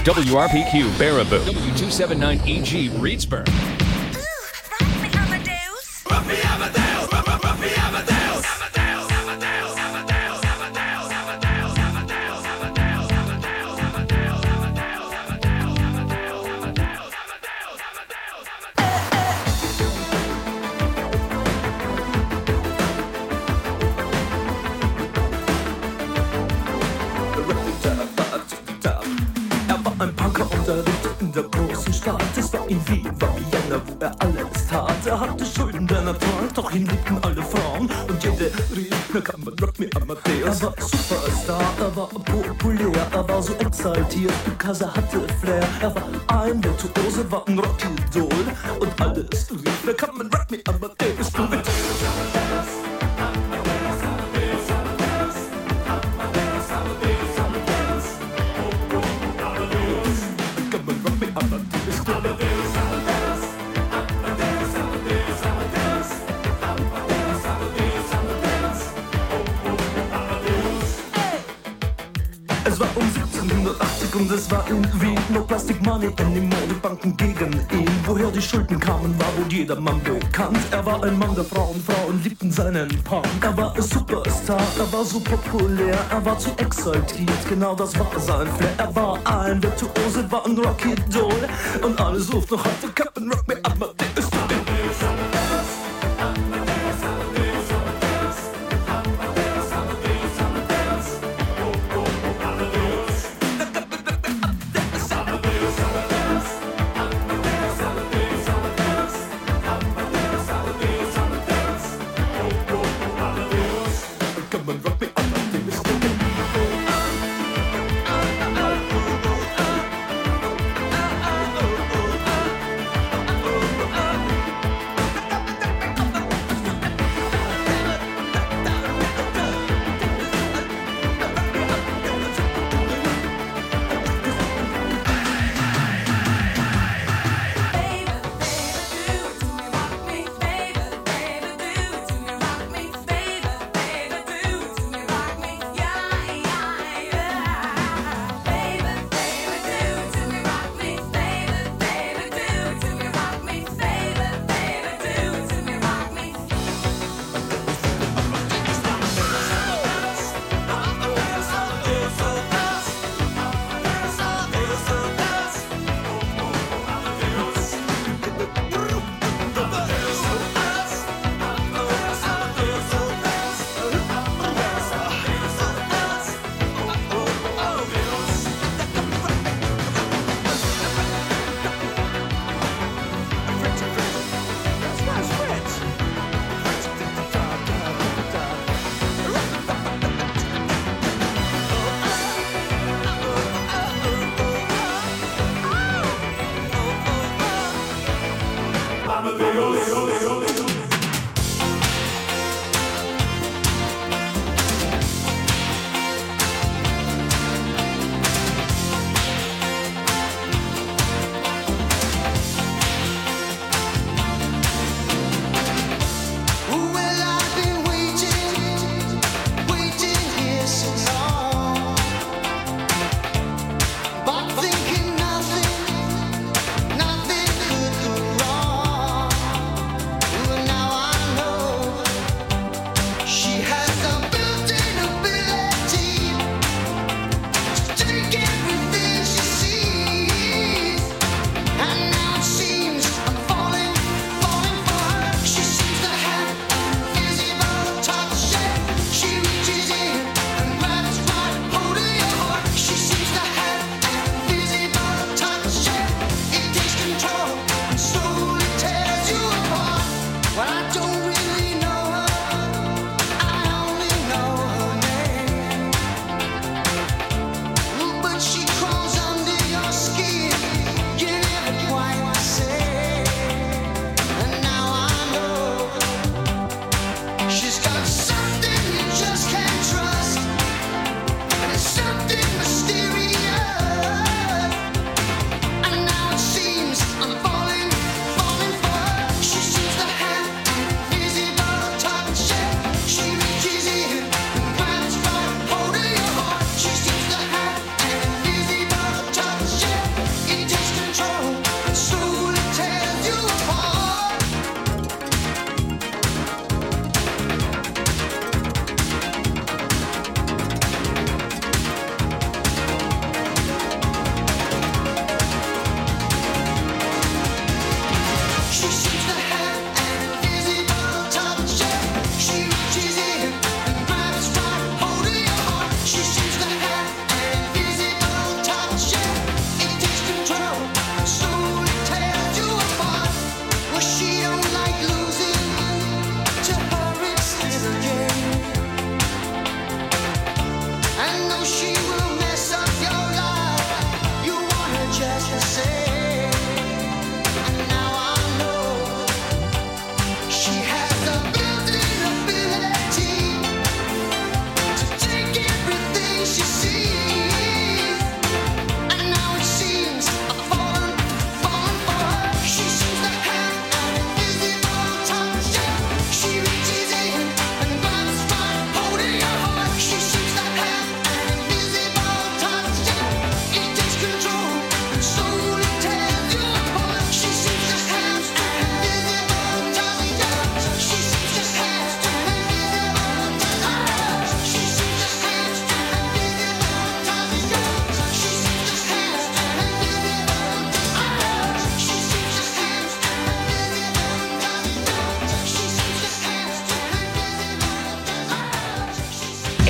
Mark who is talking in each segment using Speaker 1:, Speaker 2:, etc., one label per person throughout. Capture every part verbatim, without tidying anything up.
Speaker 1: W R P Q, Baraboo. W two seventy-nine E G, Reedsburg.
Speaker 2: Es war in Wien, war Vienna, wo er alles tat. Er hatte Schulden, der Natur, doch ihn liebten alle Frauen. Und jede rief, na kann man Rock Me Amadeus. Er war Superstar, er war populär, er war so exaltiert, because er hatte Flair. Er war ein Virtuose, war ein Rockidol. Und alles rief, na kann man Rock Me Amadeus. Es war um siebzehnhundertachtzig und es war in Wien. No Plastic Money anymore, die Banken gegen ihn. Woher die Schulden kamen, war wohl jedermann bekannt. Er war ein Mann der Frauen, Frauen liebten seinen Punk. Er war ein Superstar, er war so populär, er war zu exaltiert, genau das war sein Flair. Er war ein Virtuose, war ein Rockidol. Und alles ruft noch heute, Captain Rock Me Amadeus.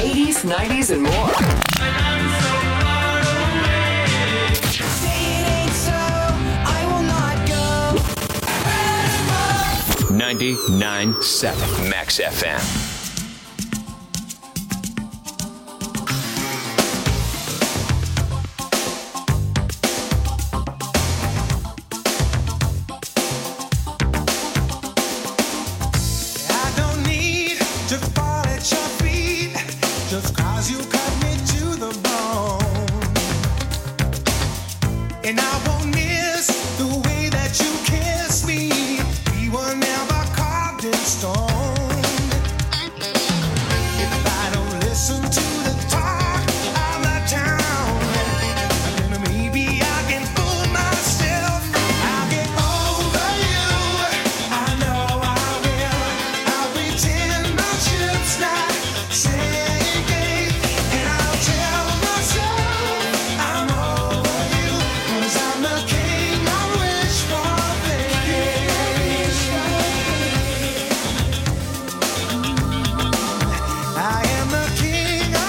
Speaker 3: eighties, nineties, and more.
Speaker 1: ninety-nine point seven Max F M.
Speaker 4: I am the king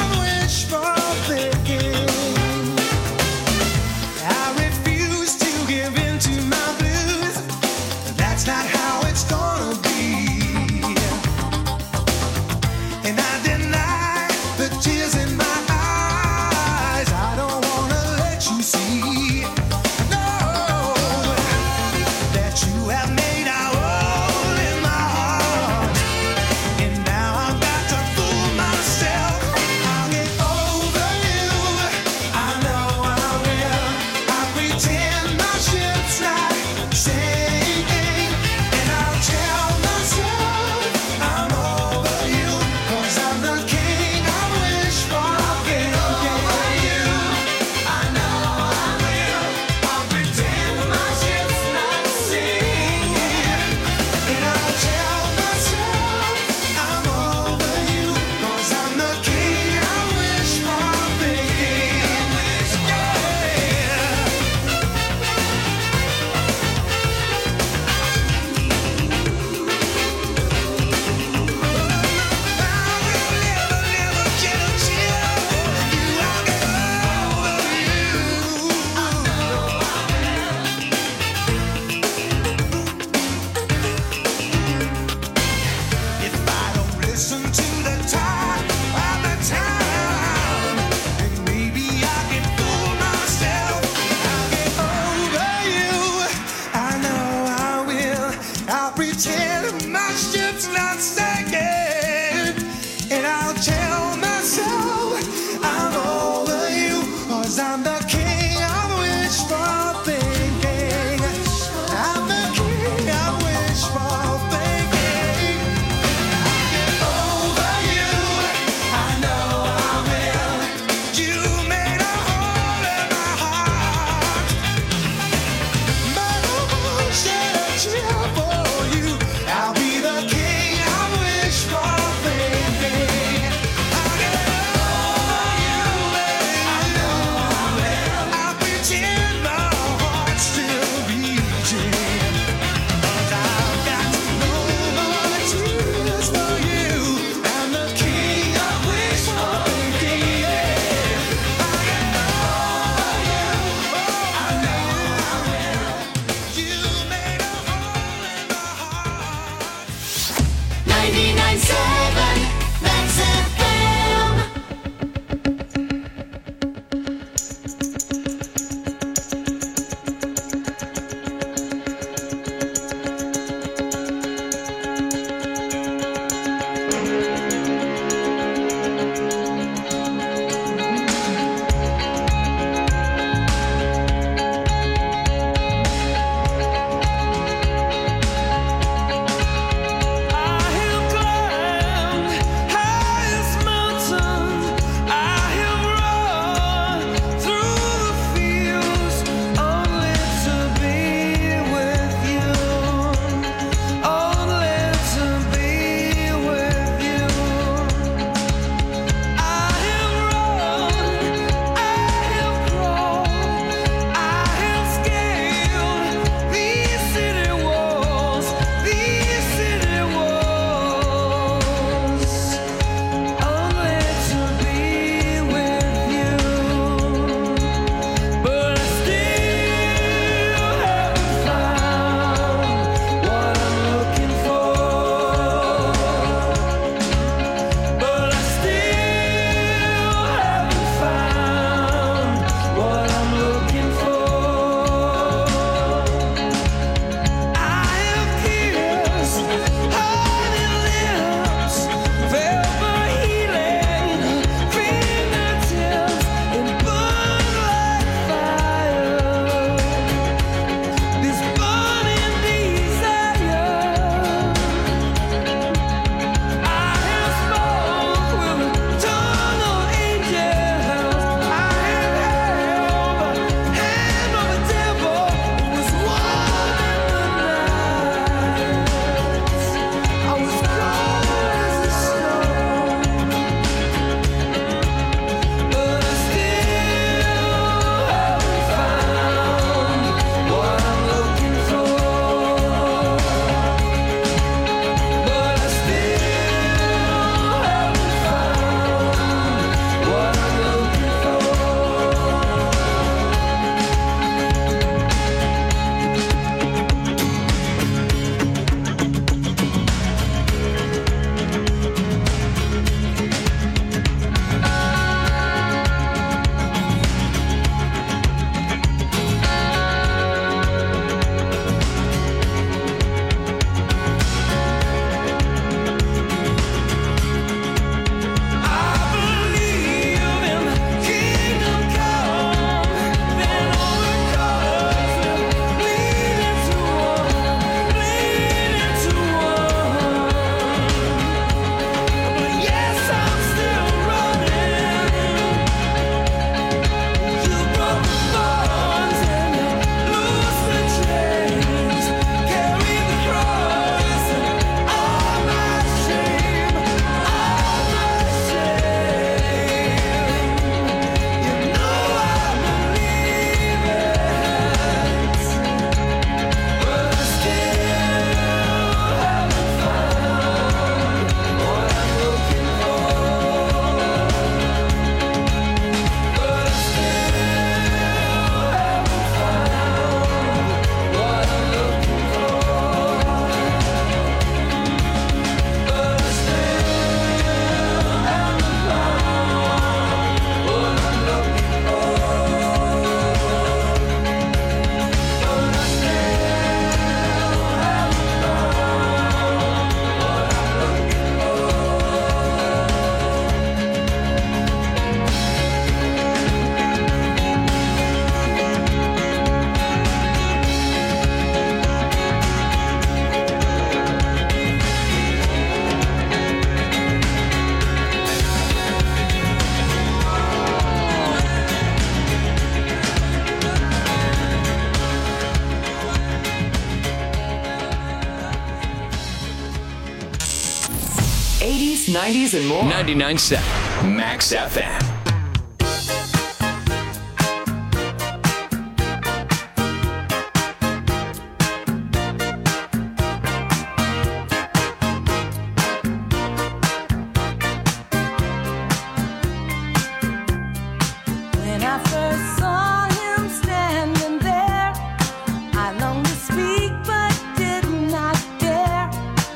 Speaker 3: nineties and more.
Speaker 1: ninety-nine point seven Max F M.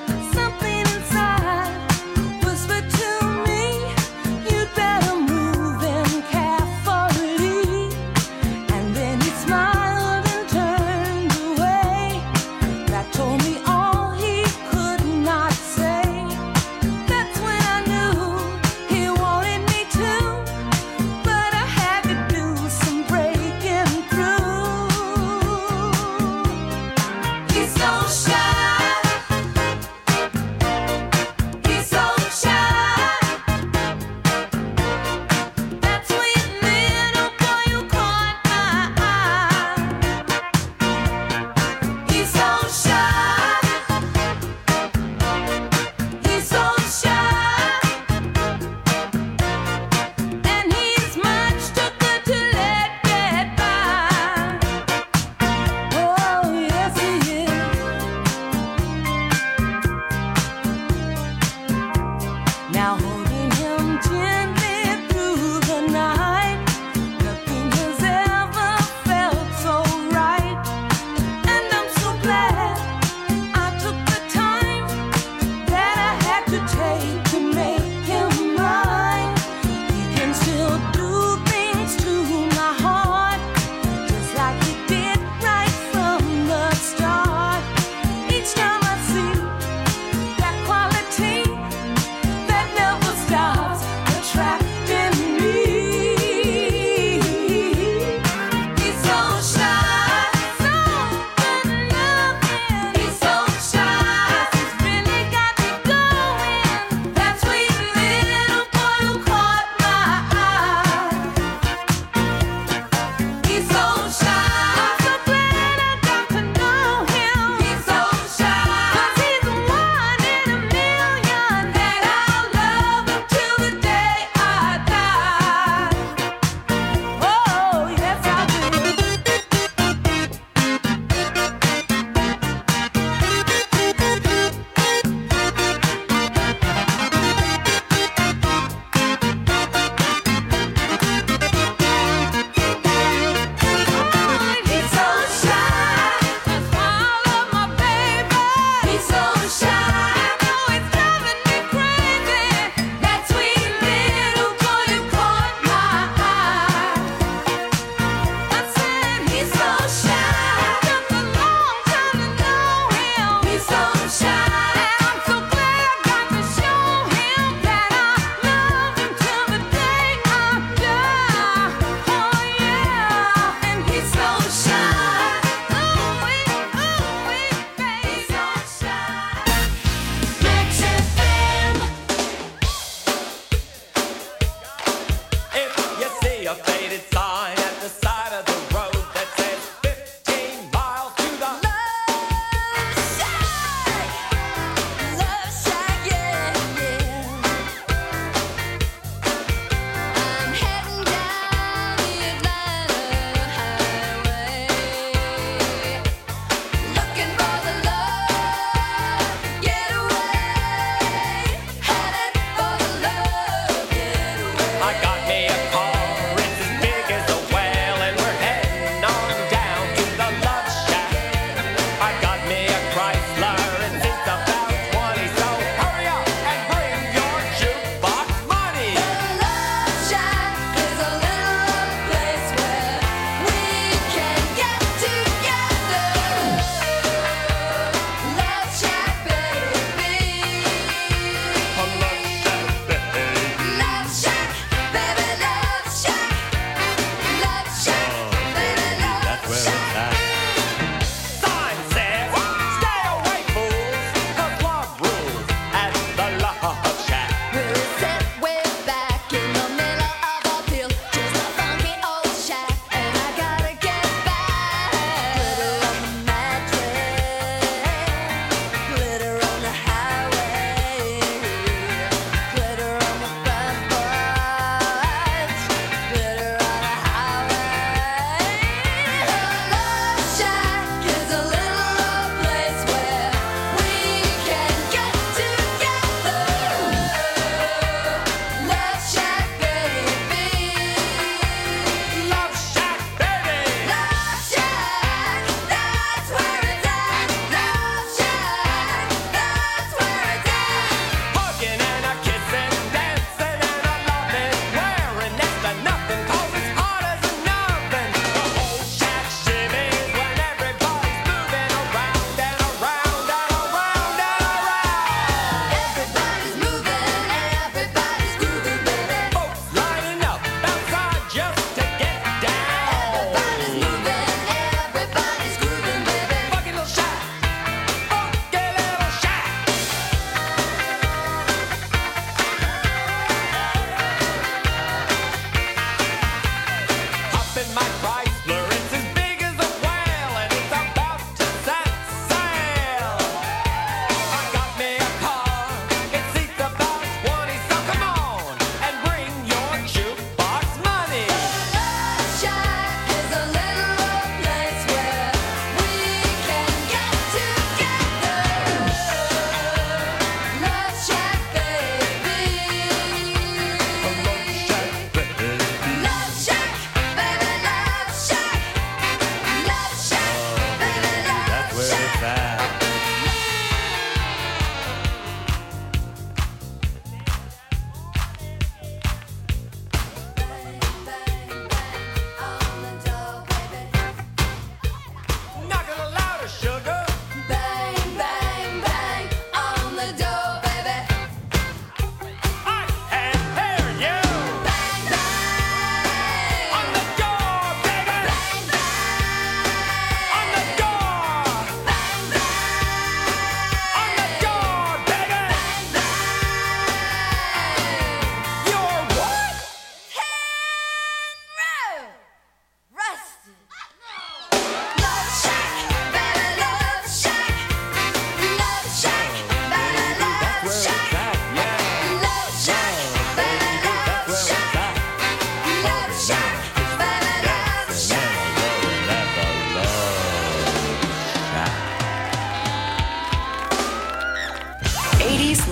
Speaker 4: Something inside whispered to me, you'd better move.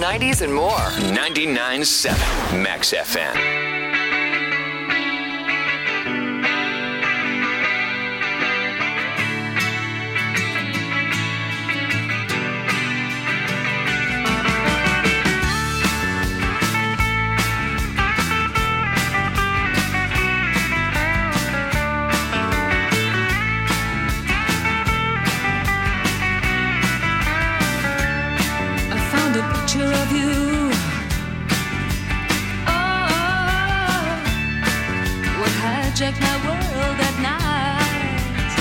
Speaker 3: nineties, and more.
Speaker 1: ninety-nine point seven Max F M.
Speaker 4: Of you, oh, what hijacked my world at night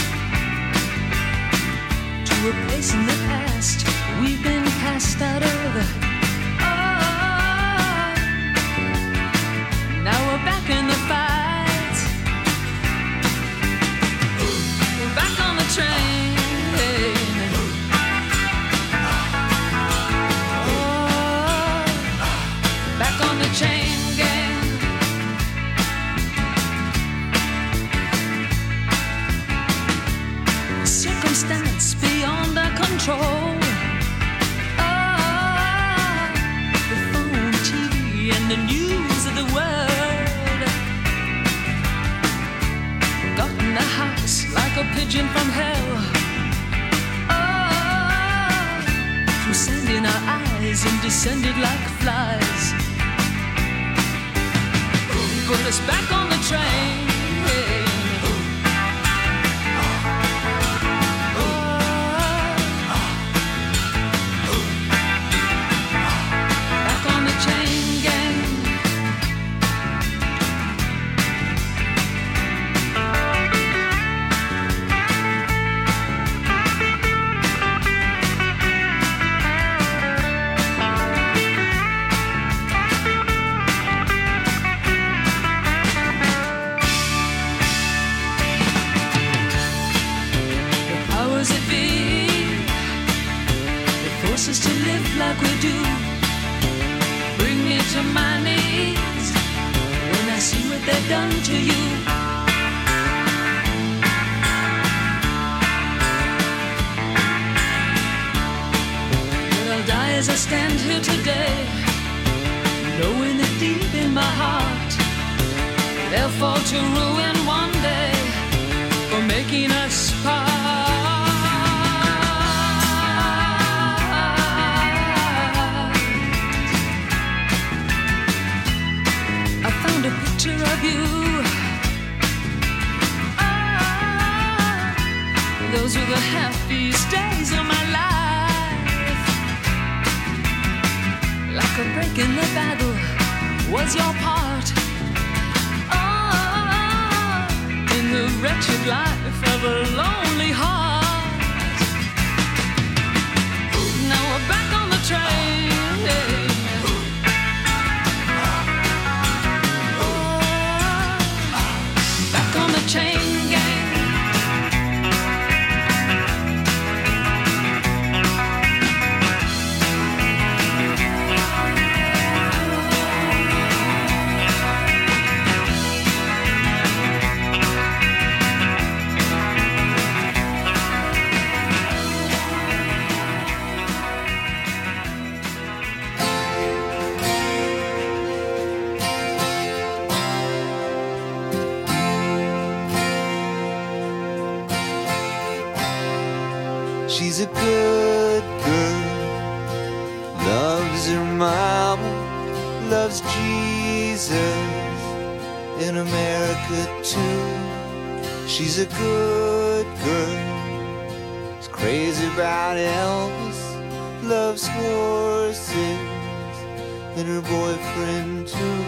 Speaker 4: to a place in the past we've been cast out of. Oh, now we're back in the fight. We're back on the train. Chain gang. Circumstance beyond our control. Oh, the phone, T V, and the news of the world got in the house like a pigeon from hell. Oh, through sand in our eyes and descended like flies. Put us back on the train. Back on the chain gang. Us to live like we do, bring me to my knees when I see what they've done to you. But I'll die as I stand here today, knowing that deep in my heart they'll fall to ruin one day for making us part. A picture of you. Oh, those were the happiest days of my life. Like a break in the battle was your part. Oh, in the wretched life of a lonely heart. Now we're back on the train. Chain gang.
Speaker 5: She's a good girl, loves her mama, loves Jesus in America too. She's a good girl, is crazy about Elvis, loves horses and her boyfriend too.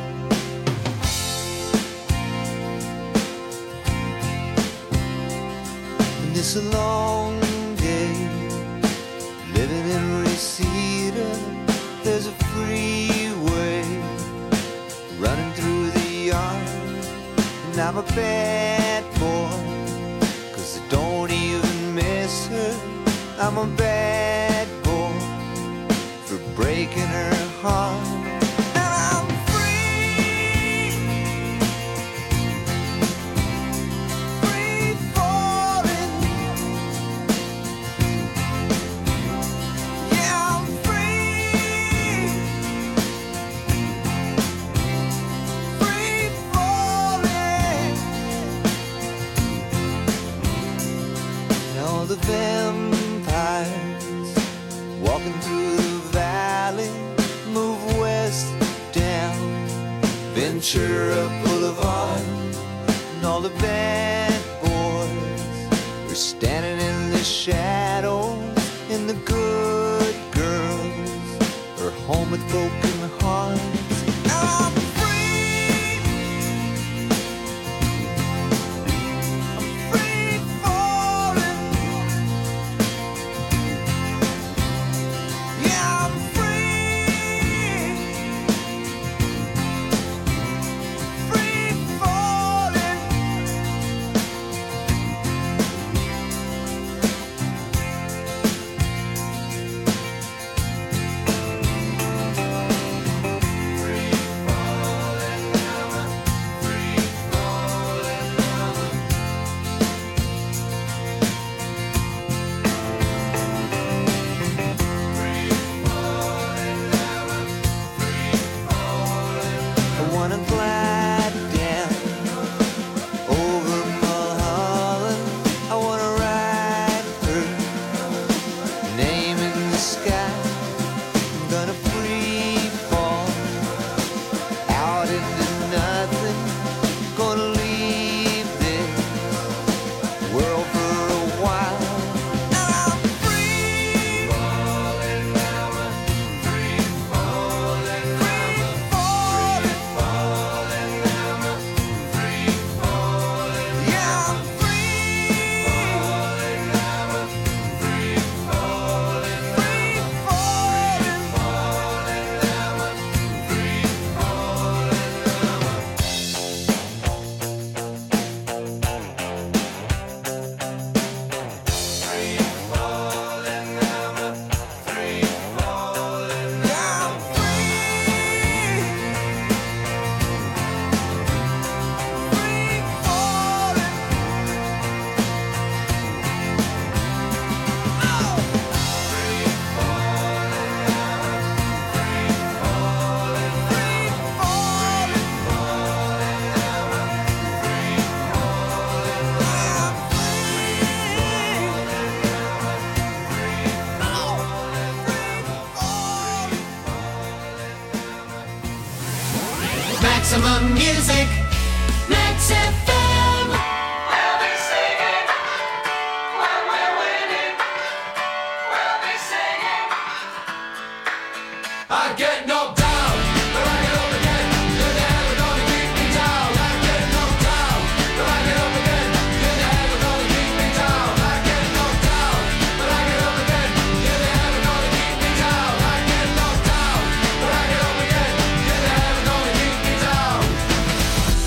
Speaker 5: And it's a long living in Reseda, there's a freeway running through the yard. And I'm a bad boy, cause I don't even miss her. I'm a bad boy for breaking her heart. And I'm free, free falling. Yeah, I'm free. the vampires walking through the valley move west down Ventura Boulevard, and all the bad boys are standing in the shadows, and the good girls are home with broken hearts. I'm free. I'm free falling. Yeah, I'm free. Free falling. I wanna glide down over Mulholland. I wanna write her name in the sky. I'm gonna free fall out into nothing. Gonna leave this world for a while. And I'm free falling, free falling, free falling, falling, free falling. Yeah, I'm free falling, free falling, free falling, falling, free
Speaker 3: Maximum music, Max F M.
Speaker 6: We'll be singing when we're winning. We'll be singing. I get knocked down, but I get up again. You're never gonna keep me down. I get knocked down, but I get up again. You're never gonna keep me down. I get knocked down, but I get up again. You're never gonna keep me down. I get knocked down, but I get up again. You're never gonna keep me down.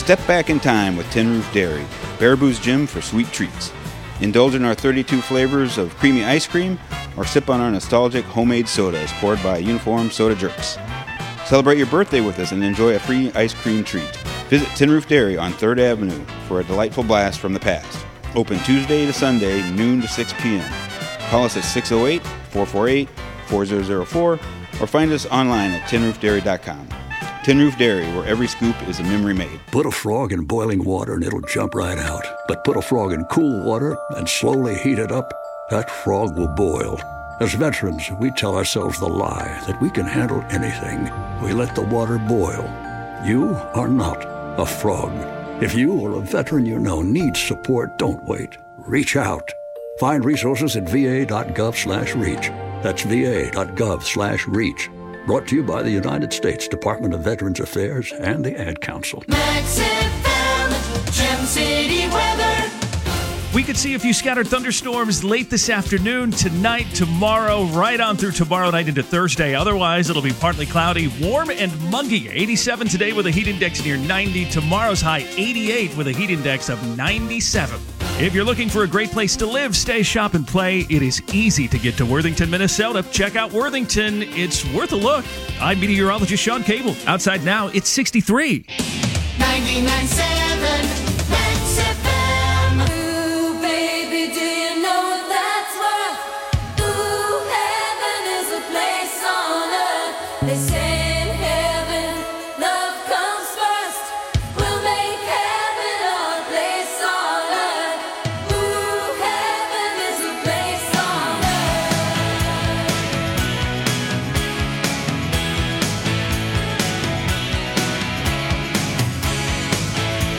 Speaker 7: Step back in time with Tin Roof Dairy, Baraboo's Gym for sweet treats. Indulge in our thirty-two flavors of creamy ice cream or sip on our nostalgic homemade sodas poured by uniformed soda jerks. Celebrate your birthday with us and enjoy a free ice cream treat. Visit Tin Roof Dairy on third Avenue for a delightful blast from the past. Open Tuesday to Sunday, noon to six p.m. Call us at six oh eight, four four eight, four zero zero four or find us online at tin roof dairy dot com. Tin Roof Dairy, where every scoop is a memory made.
Speaker 8: Put a frog in boiling water and it'll jump right out. But put a frog in cool water and slowly heat it up, that frog will boil. As veterans, we tell ourselves the lie that we can handle anything. We let the water boil. You are not a frog. If you or a veteran you know needs support, don't wait. Reach out. Find resources at va.gov slash reach. That's va.gov slash reach. Brought to you by the United States Department of Veterans Affairs and the Ad Council.
Speaker 3: Max F M, Gem City weather.
Speaker 9: We could see a few scattered thunderstorms late this afternoon, tonight, tomorrow, right on through tomorrow night into Thursday. Otherwise, it'll be partly cloudy, warm and muggy. eighty-seven today with a heat index near ninety. Tomorrow's high eighty-eight with a heat index of ninety-seven. If you're looking for a great place to live, stay, shop, and play, it is easy to get to Worthington, Minnesota. Check out Worthington. It's worth a look. I'm meteorologist Sean Cable. Outside now, it's sixty-three.
Speaker 3: ninety-nine point seven Max F M. Ooh, baby, do you know what that's worth? Ooh, heaven is a place on earth. They say in heaven, love comes first. We'll make heaven our place on earth. Ooh, heaven is a place on earth.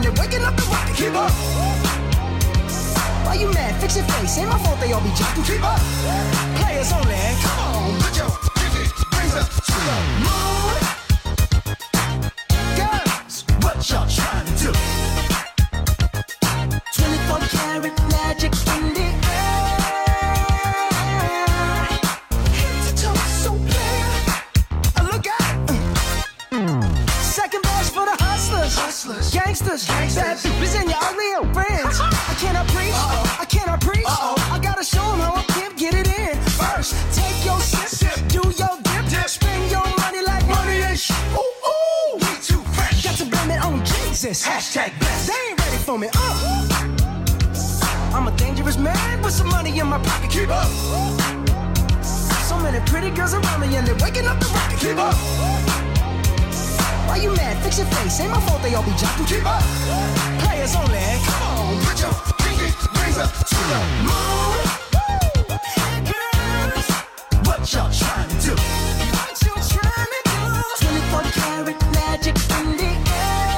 Speaker 10: they're waking up the rocket. Keep up. Why you mad? Fix your face. Ain't my fault they all be jocking. Keep up. Players only. Come on, put your pinky rings up to the moon. Girls, what y'all trying to do? twenty-four karat magic in the air. Head to toe, so clear. Uh, Look out. Second best for the hustlers, hustlers, gangsters, gangsters. Bad bitches and your ugly old friends. I cannot preach, Uh-oh. I cannot preach. Uh-oh. I gotta show them how a pimp get it in. First, take your sip, sip. Do your dip, dip, spend your money like money ain't sh- Ooh, ooh, we too fresh. Got to blame it on Jesus. Hashtag blessed. They ain't ready for me. Uh. I'm a dangerous man with some money in my pocket. Keep up. So many pretty girls around me and they're waking up the rocket. Keep up. Why you mad? Fix your face. Ain't my fault they all be jocking. Keep up. Players only. Come on, put your pinky rings up to the moon. Girls, what y'all trying to do? What you trying to do? twenty-four karat magic in the air.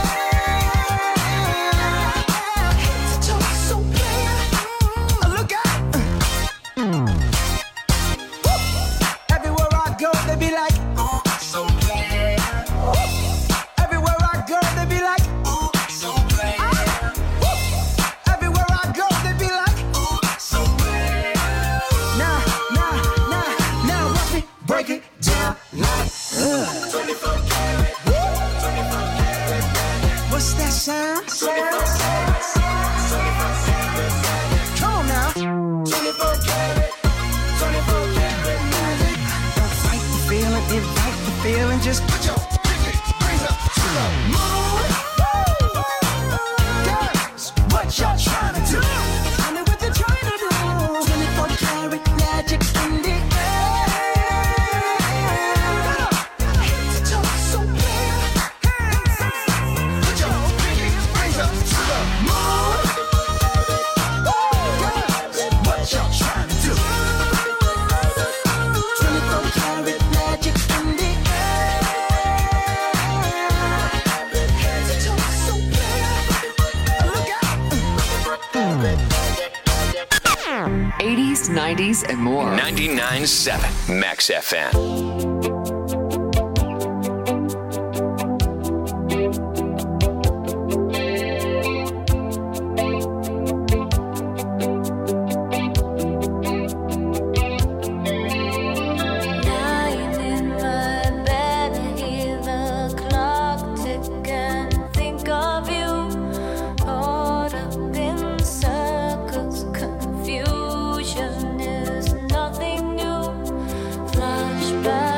Speaker 10: Head to toe, so clear. Uh, Look out. Woo. Everywhere I go, they be like, oh, so clear. Woo. Everywhere I go, they be like, oh, so clear. Woo. Everywhere I go, they be like, oh, so clear. Now, now, now, now watch me break it down like, uh. twenty-four karat, twenty-four karat. What's that sound? Come on now. twenty-four karat, twenty-four karat magic. Don't fight the feeling, invite the feeling. Just put your pinky rings up to the moon. Girls, what y'all trying to do? Tell me what you're trying to do. twenty-four karat magic in the air. Head to toe, so clear. Put your pinky rings up to the moon. Girls, what y'all trying to do? twenty-four karat magic in the air. Head to toe, so clear. Look out.
Speaker 11: eighties, nineties, and more.
Speaker 1: ninety-nine point seven Max F M.
Speaker 3: Lying in my bed, hear the clock tick and think of you. Caught up in circles, confusion is nothing new. Flashback.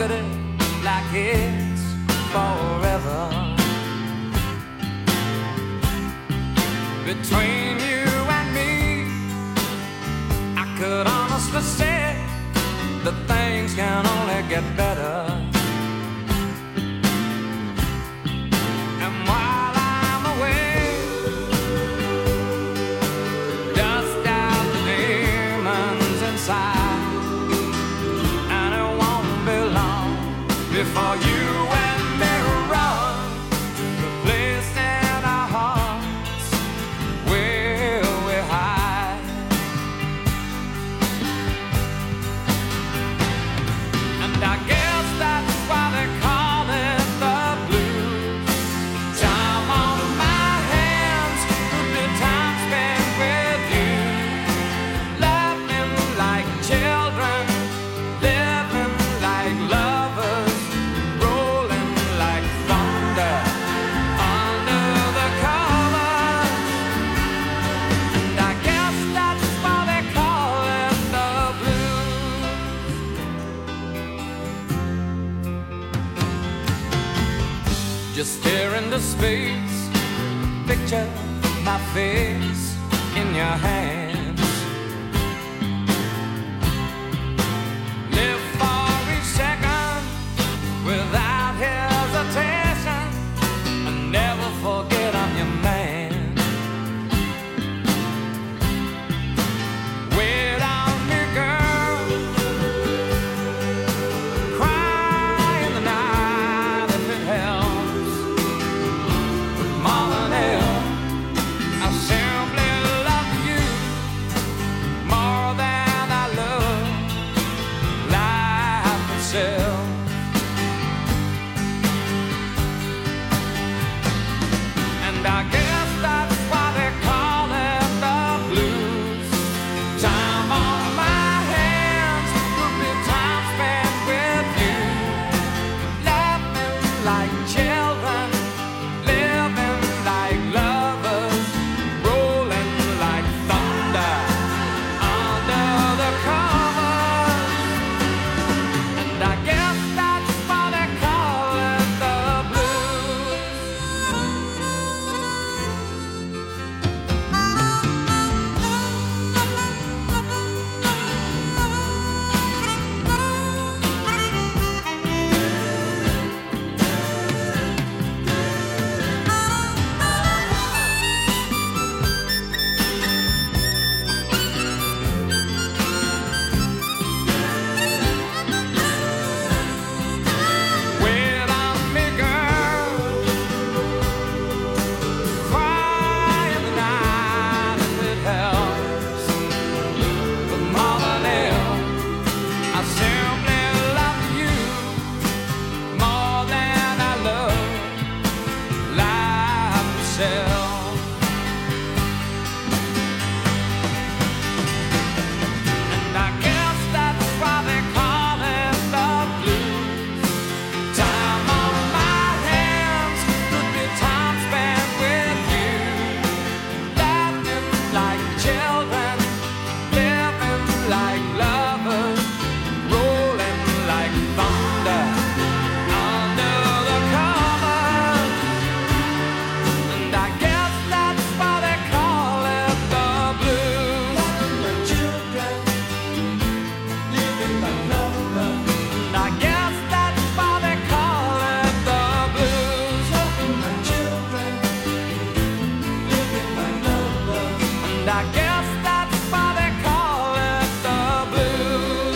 Speaker 6: at it like it's forever. Between you and me, I could honestly say that things can only get better. And while I'm away, dust out the demons inside, and it won't be long before you and me run to the place in our hearts where we hide. And I guess that's why they call it the blues. Time on my hands would be time spent with you, laughing like children, living like lovers, rolling like thunder under the covers. And I guess that's why they call it the blues. Just stare into space, picture my face in your hands. Live for each second without hesitation, and never forget I'm your man. Wait on me, girl. Cry in the night if it helps. But more than ever, I simply love you more than I love life itself. And I guess that's why they call it the blues. Time on my hands would be time spent with you, laughing like children, living like lovers, rolling like thunder under the covers. And I guess that's why they call it the blues. Wait on me, girl. Cry in the night if it helps. But more than ever, I simply love you more than I love life itself. And I guess that's why they call it the blues. Time on my hands could be time spent with you, laughing like children, living like lovers, rolling like thunder under the covers. And I guess that's why they call it the blues. Children, living like lovers. And I guess that's why they call it the blues. Children, living like lovers. And I guess that's why they call it the blues.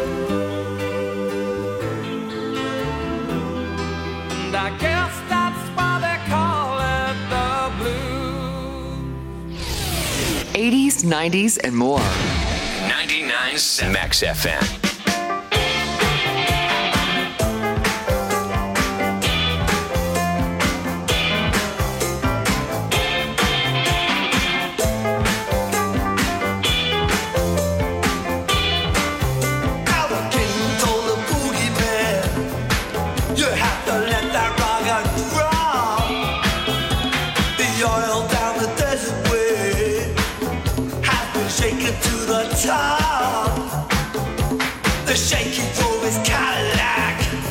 Speaker 6: And I guess that's why they call it the blues.
Speaker 11: eighties, nineties, and more.
Speaker 1: ninety-nine Max F M.
Speaker 2: Our king told the boogie man, you have to let that rock and drop. The oil down the desert way has been shaken to the top. The shaky drove his Cadillac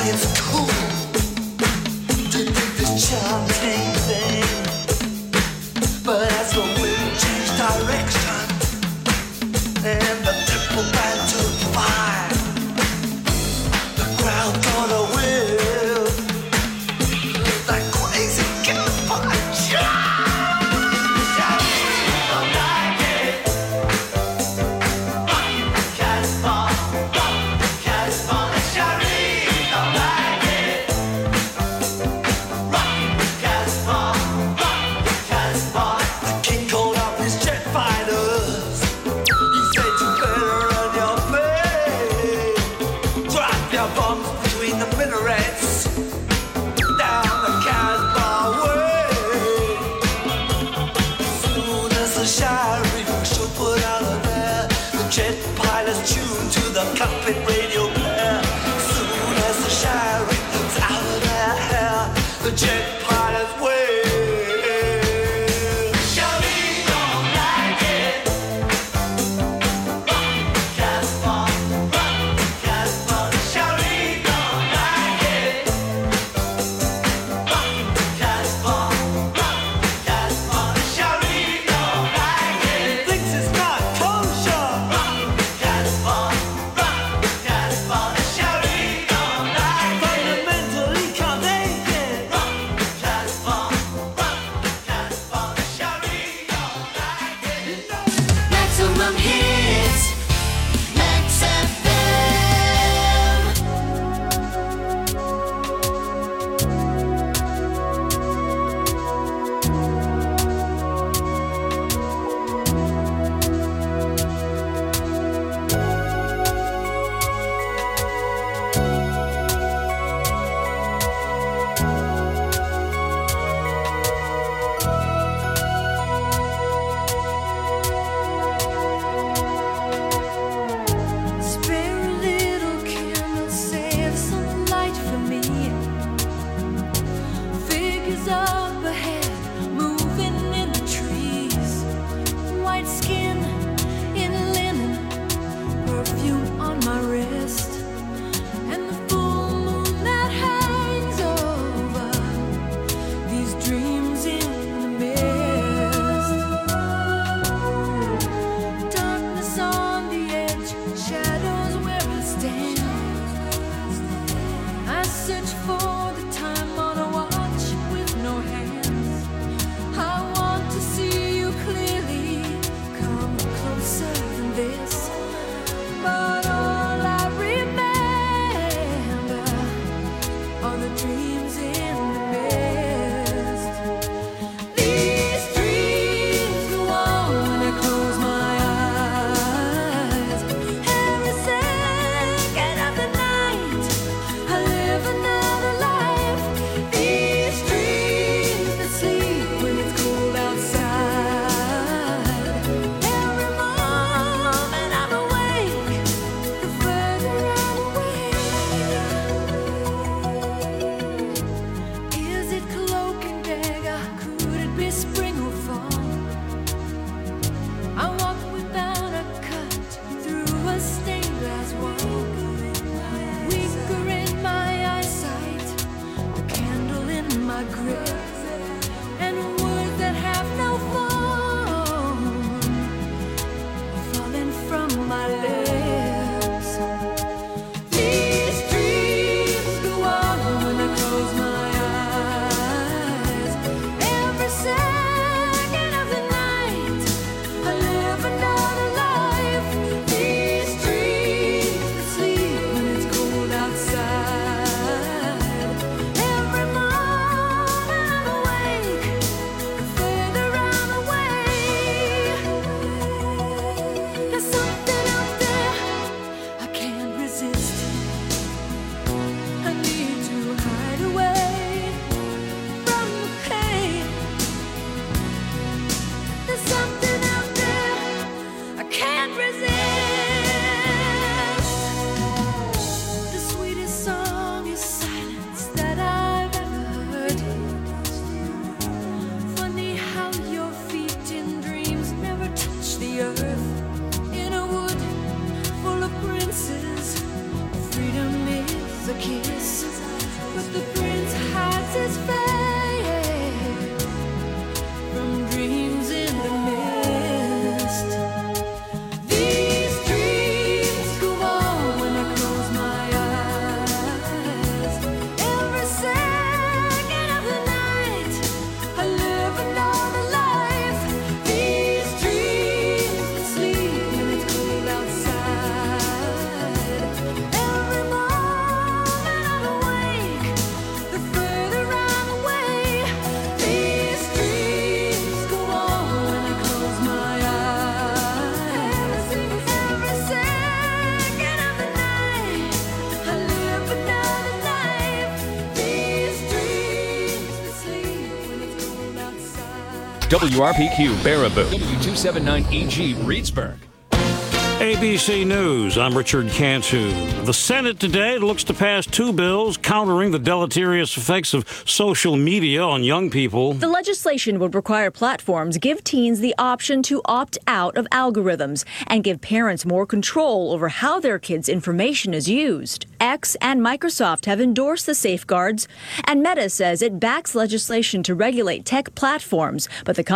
Speaker 10: it's cool to do this chanting thing. But as the wind changed direction and the triple band took fire, the crowd got a whiff like crazy campfire. Cockpit radio player. Soon as the sheriff is out of their hair, the jet pilot's way. Shawty don't like it. Rock Casbah, rock Casbah. Shawty don't like it. Rock Casbah, rock Casbah. Shawty don't like it. Thinks it's not kosher. Rock Casbah.
Speaker 3: Maximum hits, Max F M.
Speaker 4: Spare a little candle, save some light for me. Figures up ahead, moving in the trees. White skin in linen, perfume on my wrist, and the full moon that hangs over these dreams in the mist. Darkness on the edge, shadows where I stand. I search for the time on a watch with no hands. I want to see you clearly, come closer than this. But all I remember are the dreams in the mist. These dreams go on when I close my eyes. Every second of the night, I live another life. These dreams that sleep when it's cold outside. Every moment I'm awake, the further I'm away. Is it cloak and dagger? Could it be spring or fall? I walk without a cut through a stained glass wall. Weaker in my eyesight, a candle in my grip, and words that have no form falling from my lips. These dreams go on when I close my eyes. Every second of the night, I live another life. These dreams that sleep when it's cold outside. Every moment I'm awake, the further I'm away. There's something out there I can't resist. I need to hide away from the pain. There's something out there I can't resist. The sweetest song is silence that I've ever heard. Funny how your feet in dreams never touch the earth. In a wood full of princes, freedom is a kiss.
Speaker 1: W R P Q Baraboo. W two seventy-nine E G Reedsburg.
Speaker 12: A B C News, I'm Richard Cantu. The Senate today looks to pass two bills countering the deleterious effects of social media on young people.
Speaker 13: The legislation would require platforms give teens the option to opt out of algorithms and give parents more control over how their kids' information is used. X and Microsoft have endorsed the safeguards, and Meta says it backs legislation to regulate tech platforms, but the